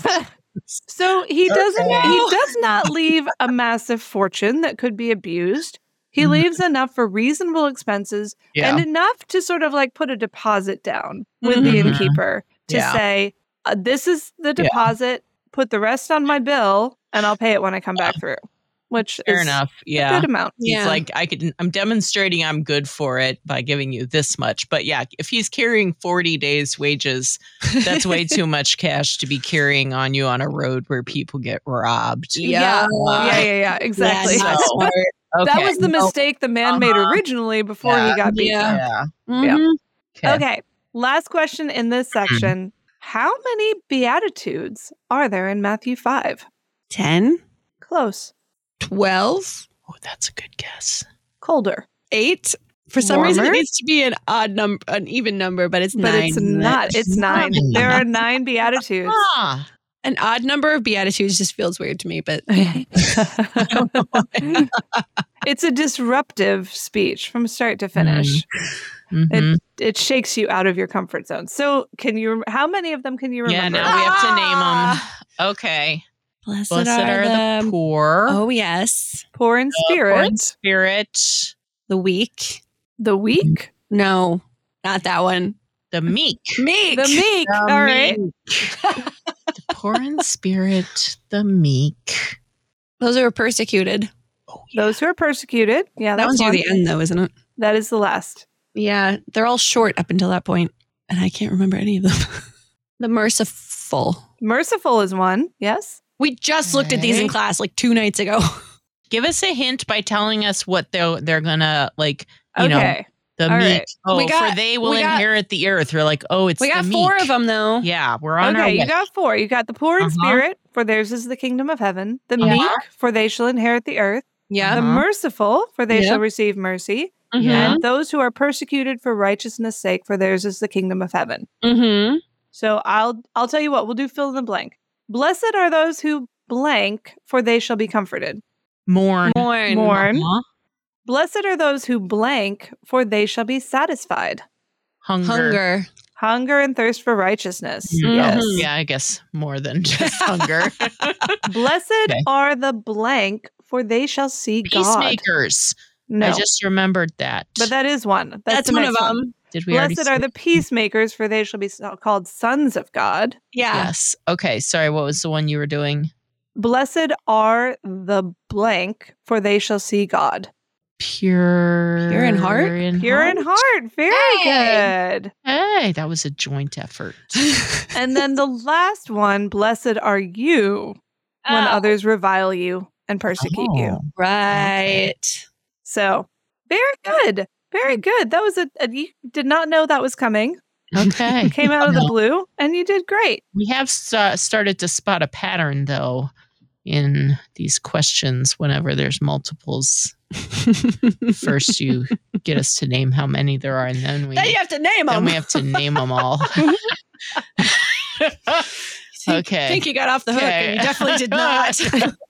So he doesn't Okay. he does not leave a massive fortune that could be abused. He Mhm. leaves enough for reasonable expenses Yeah. and enough to sort of like put a deposit down with the Mhm. innkeeper to Yeah. say, uh, this is the Yeah. deposit, put the rest on my bill, and I'll pay it when I come back through. Which Fair is enough. a Yeah. good amount. He's Yeah. like, I could I'm demonstrating I'm good for it by giving you this much. But yeah, if he's carrying forty days wages, that's way too much cash to be carrying on you on a road where people get robbed. Yeah. Wow. Yeah, yeah, yeah, exactly. Yeah, not So- smart. Okay. That was the mistake the man made Uh-huh. originally before Yeah. he got beaten. Yeah. Yeah. Mhm. Okay. Okay, last question in this section. How many Beatitudes are there in Matthew five? ten, Close. twelve, Oh, that's a good guess. Colder. eight. For some reason, it Warmer? needs to be an odd number, an even number, but it's But nine. it's isn't it? not. It's nine. Nine. There are nine Beatitudes. Ah. An odd number of beatitudes just feels weird to me, but It's a disruptive speech from start to finish. Mhm. It it shakes you out of your comfort zone. So, can you? How many of them can you Yeah, remember? now we have to name Ah. them. Okay. blessed, Blessed are the the poor. oh yes, Poor in the poor spirit, in spirit. the weak. the weak, No, not that one. The meek. Meek. the meek. The All right. meek. The poor in spirit. The meek. Those who are persecuted. Oh, yeah. Those who are persecuted. Yeah, That that's one's near one. the end, though, isn't it? That is the last. Yeah, they're all short up until that point, and I can't remember any of them. The merciful. Merciful is one. Yes. We just looked at these in Okay. class like two nights ago. Give us a hint by telling us what they're they're gonna like. You know, Okay. the All meek. right. Oh, We got- for they will we got- inherit the earth. We're like, oh, it's We got the four meek. of them, though. Yeah, we're on our Okay, way. you got four. You got the poor in Uh-huh. spirit, for theirs is the kingdom of heaven. The Yeah. meek, for they shall inherit the earth. Yeah. The Uh-huh. merciful, for they Yep. shall receive mercy. Yeah. And those who are persecuted for righteousness' sake, for theirs is the kingdom of heaven. Mm-hmm. So I'll I'll tell you what, we'll do fill in the blank. Blessed are those who blank, for they shall be comforted. Mourn. Mourn. Mourn. Uh-huh. Blessed are those who blank, for they shall be satisfied. Hunger. Hunger. Hunger and thirst for righteousness. Mhm. Yes. Mhm. Yeah, I guess more than just hunger. Blessed Okay. are the blank, for they shall see God. Peacemakers. No, I just remembered that. but that is one. That's, That's the one next of them. Did we already Blessed are say- the peacemakers, for they shall be so- called sons of God. Yeah. Yes. Okay. Sorry. What was the one you were doing? Blessed are the blank, for they shall see God. Pure, Pure in heart? in Pure in heart. Very Hey. good. Hey, that was a joint effort. And then the last one, blessed are you when Oh. others revile you and persecute you. Oh, Right. So very good. Very good. That was a, a you did not know that was coming. okay. It came out of the No. blue and you did great. We have st- started to spot a pattern, though, in these questions whenever there's multiples. First, you get us to name how many there are, and then we, Then you have to name then them. we have to name them all. Okay. I think you got off the hook, and you Okay. definitely did not.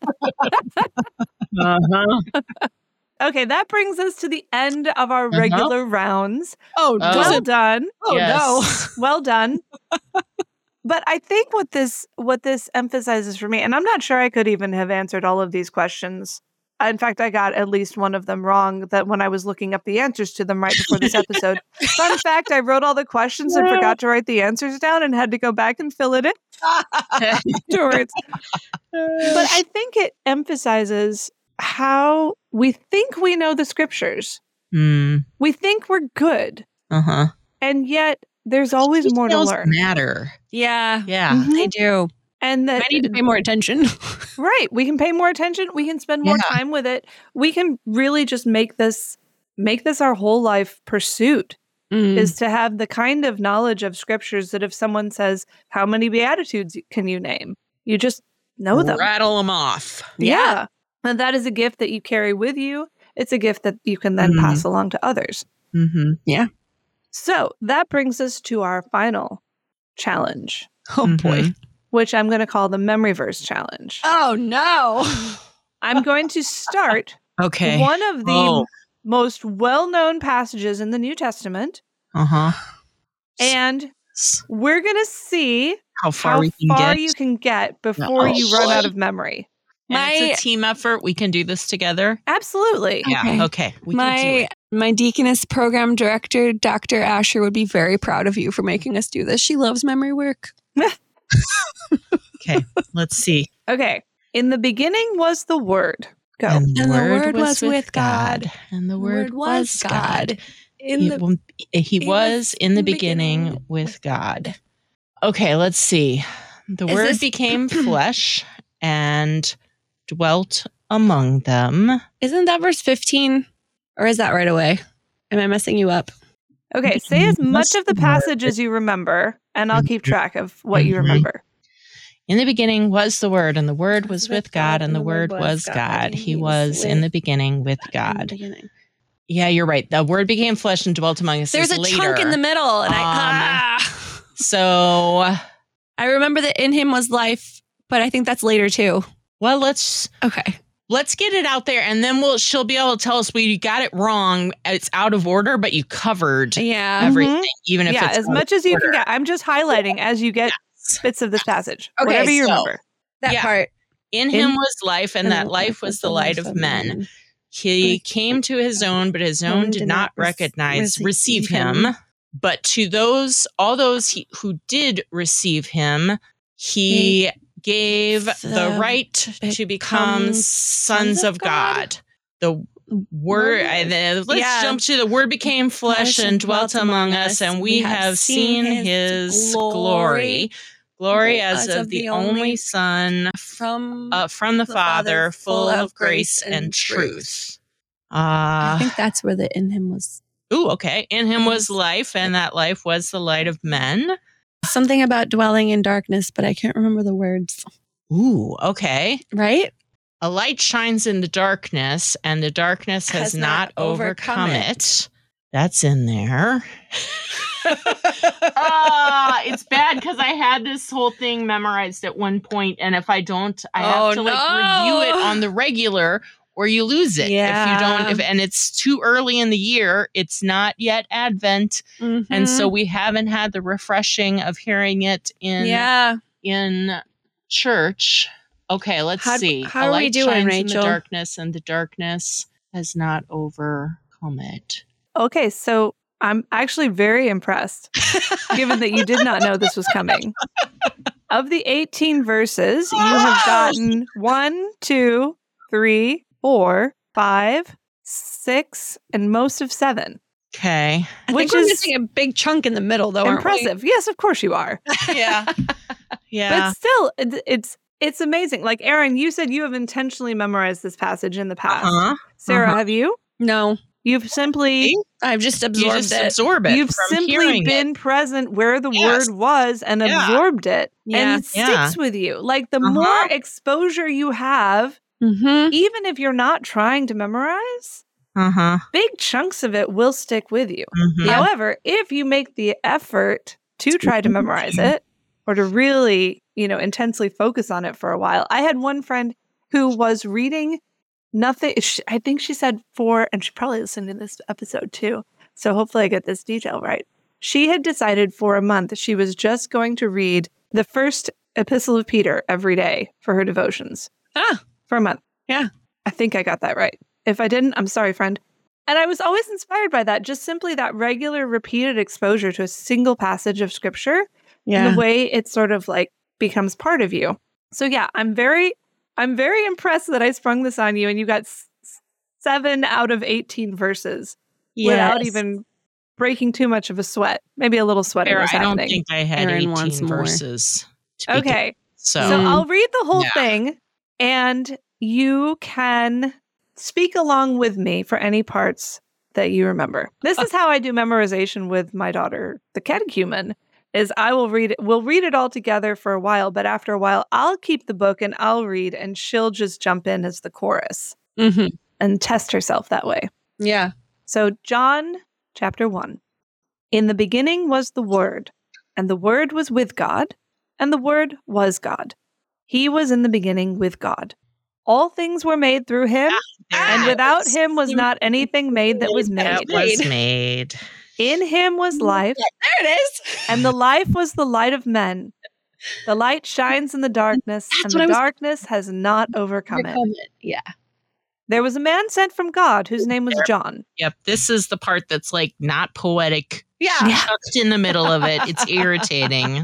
Uh-huh. Okay, that brings us to the end of our Uh-huh. regular rounds. oh, Oh. Well no. done. Oh, Yes. Well done. But I think what this what this emphasizes for me, and I'm not sure I could even have answered all of these questions. In fact, I got at least one of them wrong that when I was looking up the answers to them right before this episode. Fun fact, I wrote all the questions and forgot to write the answers down and had to go back and fill it in afterwards. But I think it emphasizes how we think we know the scriptures. Mm, We think we're good, uh-huh. and yet there's always more to Details learn. matter. Yeah, Yeah. Mhm. they do. And that I need to pay more attention. right, we can pay more attention, we can spend more Yeah. time with it. We can really just make this make this our whole life pursuit Mm. is to have the kind of knowledge of scriptures that if someone says, how many beatitudes can you name? You just know them. Rattle them off. Yeah. And that is a gift that you carry with you. It's a gift that you can then Mhm. pass along to others. Mm-hmm. So that brings us to our final challenge, Oh, boy. Mhm. which I'm going to call the Memory Verse Challenge. Oh, no. I'm going to start Okay. one of the Oh. most well-known passages in the New Testament, Uh-huh. and we're going to see How far how we can far get. you can get before Oh, you run boy. out of memory. And My- it's a team effort. We can do this together. Absolutely. Yeah. Okay. Okay. We can do my it. my deaconess program director, Doctor Asher, would be very proud of you for making us do this. She loves memory work. Okay. Let's see. Okay. In the beginning was the Word. Go. And the And the Word Word was was with with God. God. And the The Word was God. In He, the w- he he was was in the in the beginning beginning with with God. Okay, let's see. The Is Word this- became flesh and dwelt among them. Isn't that verse fifteen? Or is that right away? Am I messing you up? Okay. Say as much Must of the be passage as you remember, and I'll keep track of what you Mhm. remember. In the beginning was the Word, and the Word was with God, and the Word was God. He was in the beginning with In the God. beginning. Yeah, you're right. The Word became flesh and dwelt among us. There's is a later. chunk in the middle, and Um, I ah. So, I remember that in him was life, but I think that's later too. well, let's Okay. let's get it out there, and then we'll she'll be able to tell us we got it wrong. It's out of order, but you covered Yeah. everything, even if Yeah, it's as out much of as you order. can get. I'm just highlighting as you get Yes. bits of this passage. Okay, Whatever you so- remember. That Yeah. part. In him was life, and that life was the light of men. He But- came to his own, but his own did not recognize, receive him. But to those, all those he, who did receive him, he gave the, the right to become become sons of God. The word, I, the- let's Yeah. jump to the word became flesh and dwelt among us, and we have seen his glory. Glory as of the only Son from uh, from the Father, full of grace and truth. I Uh, think that's where the in him was ooh, okay. In him was life, and that life was the light of men. something about dwelling in darkness, but I can't remember the words. Ooh, okay. Right? A light shines in the darkness, and the darkness has, Has not not overcome overcome it. it. That's in there. Ah, it's bad because I had this whole thing memorized at one point, and if I don't, I have Oh, to like no. review it on the regular, or you lose it. If you Yeah. don't, if and it's too early in the year, it's not yet Advent, and so we haven't had the refreshing of hearing it in yeah. in church. Okay, let's How- see. how A are we light doing, shines in the Rachel? darkness, and the darkness has not overcome it. Okay, so I'm actually very impressed, given that you did not know this was coming. Of the eighteen verses, you have gotten one, two, three, four, five, six, and most of seven. Okay. I Which think we're is missing a big chunk in the middle, though. aren't we? impressive. Yes, of course you are. Yeah. Yeah. But still, it- it's it's amazing. Like, Aaron, you said you have intentionally memorized this passage in the past. Uh-huh. Sarah, Uh-huh. have you? No, You've simply See? I've just You absorbed just it. absorb it. you've from simply hearing been it. present where the Yes. word was and Yeah. absorbed it. Yeah. And it Yeah. sticks with you. Like, the Uh-huh. more exposure you have, Mm-hmm. even if you're not trying to memorize, Uh-huh. big chunks of it will stick with you. Mhm. However, if you make the effort to try to memorize it or to really, you know, intensely focus on it for a while. I had one friend who was reading nothing. sh- I think she said four, and she probably listened to this episode too. So hopefully I get this detail right. She had decided for a month she was just going to read the first epistle of Peter every day for her devotions. Ah, For a month. Yeah. I think I got that right. If I didn't, I'm sorry, friend. And I was always inspired by that, just simply that regular repeated exposure to a single passage of scripture yeah. and the way it sort of like becomes part of you. So yeah, I'm very, I'm very impressed that I sprung this on you and you got s- seven out of eighteen verses without Yes. even breaking too much of a sweat. Maybe a little sweating Fair, was I don't happening. think I had Aaron wants eighteen more. verses. To begin. Okay. So, So I'll read the whole Yeah. thing and you can speak along with me for any parts that you remember. This is how I do memorization with my daughter, the catechumen, is I will read it, we'll read it all together for a while, but after a while I'll keep the book and I'll read and she'll just jump in as the chorus Mm-hmm. and test herself that way. Yeah. So John chapter one. In the beginning was the Word, and the Word was with God, and the Word was God. He was in the beginning with God. All things were made through him, there and it without is. him was not anything made that was That made. was made. In him was life, There it is. and the life was the light of men. The light shines in the darkness, That's and what I the was- darkness has not overcome it. Comment. Yeah. There was a man sent from God whose name was John. Yep. This is the part that's like not poetic. Yeah. Tucked in the middle of it. It's irritating.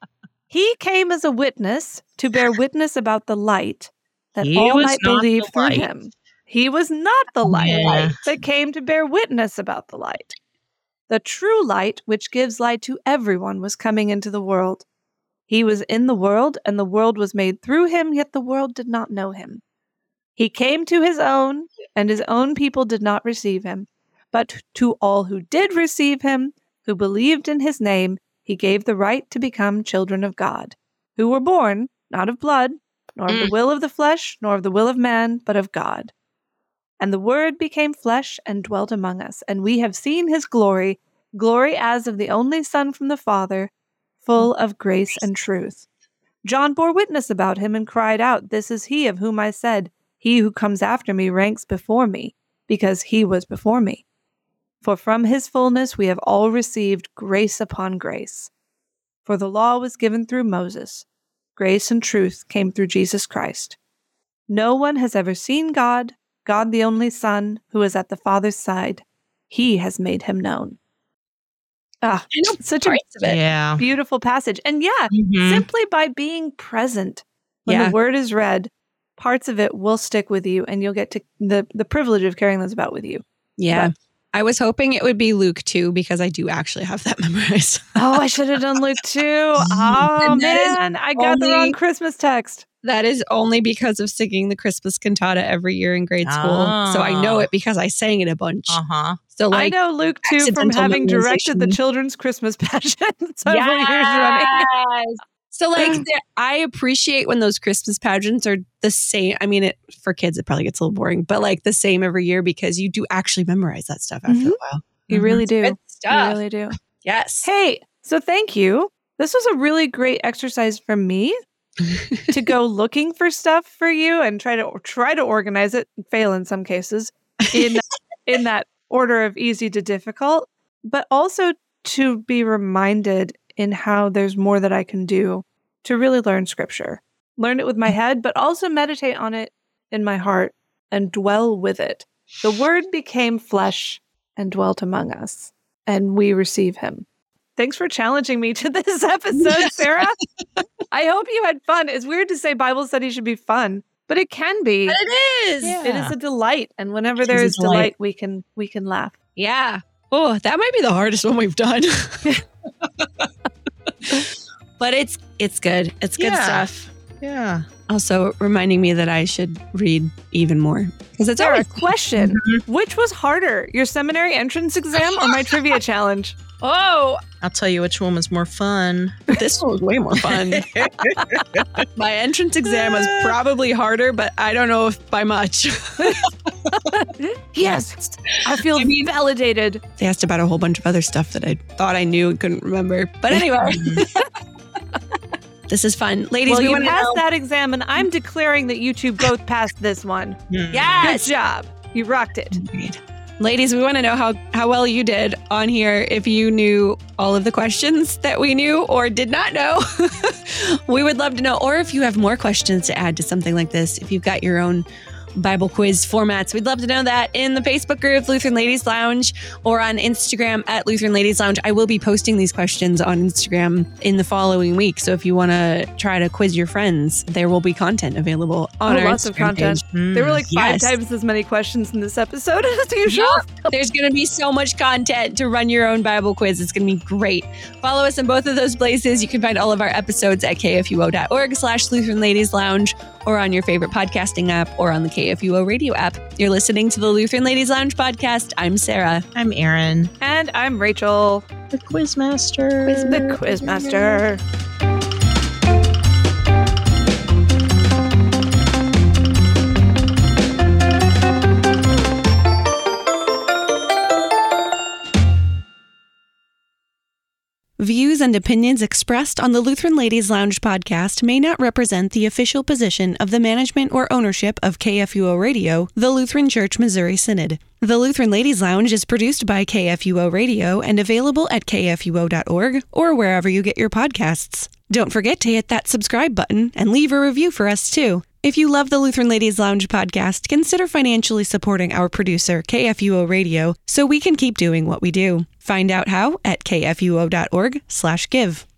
He came as a witness to bear witness about the light, that He all was might not believe the through light. him. He was not the light, Yeah. but came to bear witness about the light. The true light, which gives light to everyone, was coming into the world. He was in the world, and the world was made through him, yet the world did not know him. He came to his own, and his own people did not receive him. But to all who did receive him, who believed in his name, he gave the right to become children of God, who were born not of blood, nor of the Mm. will of the flesh, nor of the will of man, but of God. And the Word became flesh and dwelt among us, and we have seen his glory, glory as of the only Son from the Father, full of grace and truth. John bore witness about him and cried out, "This is he of whom I said, he who comes after me ranks before me, because he was before me. For from his fullness we have all received grace upon grace. For the law was given through Moses. Grace and truth came through Jesus Christ. No one has ever seen God, God the only Son, who is at the Father's side. He has made him known." Ah, I know such a parts of it. Yeah. beautiful passage. And yeah, Mhm. simply by being present when Yeah. the word is read, parts of it will stick with you and you'll get to the, the privilege of carrying those about with you. Yeah. But- I was hoping it would be Luke two because I do actually have that memorized. Oh, I should have done Luke too. Oh, And that is man. I got the wrong only- Christmas text. That is only because of singing the Christmas cantata every year in grade school. So I know Ah. it because I sang it a bunch. Uh-huh. So like I know Luke too from accidental having directed the memorization. children's Christmas pageant several years running. So like the- I appreciate when those Christmas pageants are the same. I mean, it for kids it probably gets a little boring, but like the same every year because you do actually memorize that stuff after Mhm. a while. You really do. Good You stuff. really do. Yes. Hey, so thank you. This was a really great exercise for me to go looking for stuff for you and try to try to organize it, fail in some cases, in in that order of easy to difficult, but also to be reminded in how there's more that I can do to really learn scripture. Learn it with my head, but also meditate on it in my heart and dwell with it. The word became flesh and dwelt among us, and we receive him. Thanks for challenging me to this episode, Sarah. I hope you had fun. It's weird to say Bible study should be fun, But it can be. But it is. Yeah. It is a delight. And whenever It there is is a delight. delight, we can we can laugh. Yeah. Oh, that might be the hardest one we've done. But it's it's good. It's good Yeah. stuff. Yeah. Also reminding me that I should read even more. Because it's Sarah, always question. Which was harder, your seminary entrance exam or my trivia challenge? Oh, I'll tell you which one was more fun. this one was way more fun. My entrance exam was probably harder, but I don't know if by much. Yes, I feel I mean- validated. They asked about a whole bunch of other stuff that I thought I knew and couldn't remember. But anyway, this is fun. Ladies, Well, we you want to passed know. that exam, and I'm declaring that you two both passed this one. Hmm. Yes. Good job. You rocked it. Ladies, we want to know how, how well you did on here. If you knew all of the questions that we knew or did not know, we would love to know. Or if you have more questions to add to something like this, if you've got your own Bible quiz formats, we'd love to know that in the Facebook group, Lutheran Ladies Lounge, or on Instagram at Lutheran Ladies Lounge. I will be posting these questions on Instagram in the following week. So if you want to try to quiz your friends, there will be content available on Oh, our lots of Instagram content. page. Hmm. There were like five Yes. times as many questions in this episode as usual. There's going to be so much content to run your own Bible quiz. It's going to be great. Follow us in both of those places. You can find all of our episodes at kfuo.org slash Lutheran Ladies Lounge or on your favorite podcasting app or on the K F U O radio app. You're listening to the Lutheran Ladies Lounge podcast. I'm Sarah. I'm Aaron, And I'm Rachel, the Quizmaster. the Quizmaster. Views and opinions expressed on the Lutheran Ladies Lounge podcast may not represent the official position of the management or ownership of K F U O Radio, the Lutheran Church Missouri Synod. The Lutheran Ladies Lounge is produced by K F U O Radio and available at k f u o dot org or wherever you get your podcasts. Don't forget to hit that subscribe button and leave a review for us too. If you love the Lutheran Ladies Lounge podcast, consider financially supporting our producer, K F U O Radio, so we can keep doing what we do. Find out how at k f u o dot org slash give.